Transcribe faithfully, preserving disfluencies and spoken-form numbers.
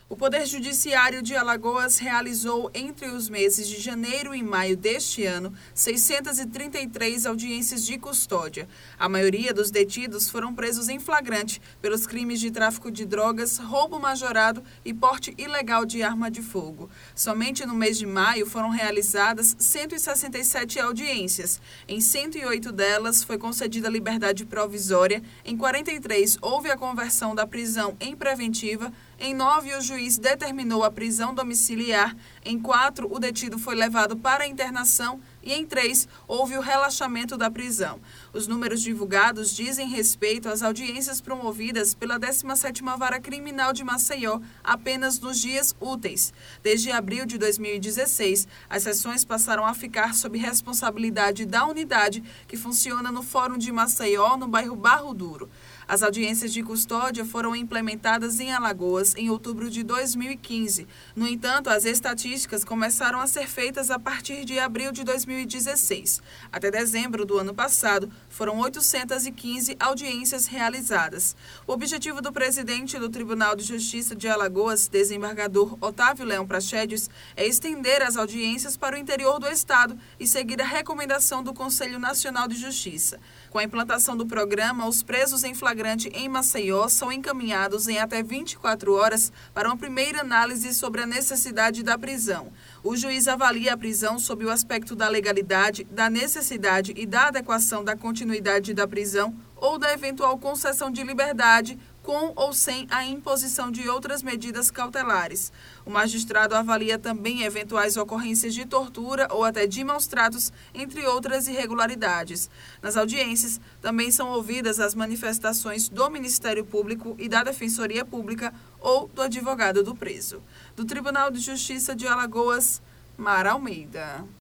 O Poder Judiciário de Alagoas realizou, entre os meses de janeiro e maio deste ano, seiscentas e trinta e três audiências de custódia. A maioria dos detidos foram presos em flagrante pelos crimes de tráfico de drogas, roubo majorado e porte ilegal de arma de fogo. Somente no mês de maio foram realizadas cento e sessenta e sete audiências. Em cento e oito delas foi concedida liberdade provisória, em quarenta e três houve a conversão da prisão em preventiva, em nove o juiz determinou a prisão domiciliar, em quatro o detido foi levado para a internação e em três houve o relaxamento da prisão. Os números divulgados dizem respeito às audiências promovidas pela décima sétima Vara Criminal de Maceió apenas nos dias úteis. Desde abril de dois mil e dezesseis, as sessões passaram a ficar sob responsabilidade da unidade que funciona no Fórum de Maceió, no bairro Barro Duro. As audiências de custódia foram implementadas em Alagoas em outubro de dois mil e quinze. No entanto, as estatísticas começaram a ser feitas a partir de abril de dois mil e dezesseis. Até dezembro do ano passado, foram oitocentas e quinze audiências realizadas. O objetivo do presidente do Tribunal de Justiça de Alagoas, desembargador Otávio Leão Praxedes, é estender as audiências para o interior do estado e seguir a recomendação do Conselho Nacional de Justiça. Com a implantação do programa, os presos em flagrante em Maceió são encaminhados em até vinte e quatro horas para uma primeira análise sobre a necessidade da prisão. O juiz avalia a prisão sob o aspecto da legalidade, da necessidade e da adequação da continuidade da prisão ou da eventual concessão de liberdade, com ou sem a imposição de outras medidas cautelares. O magistrado avalia também eventuais ocorrências de tortura ou até de maus-tratos, entre outras irregularidades. Nas audiências, também são ouvidas as manifestações do Ministério Público e da Defensoria Pública ou do advogado do preso. Do Tribunal de Justiça de Alagoas, Mara Almeida.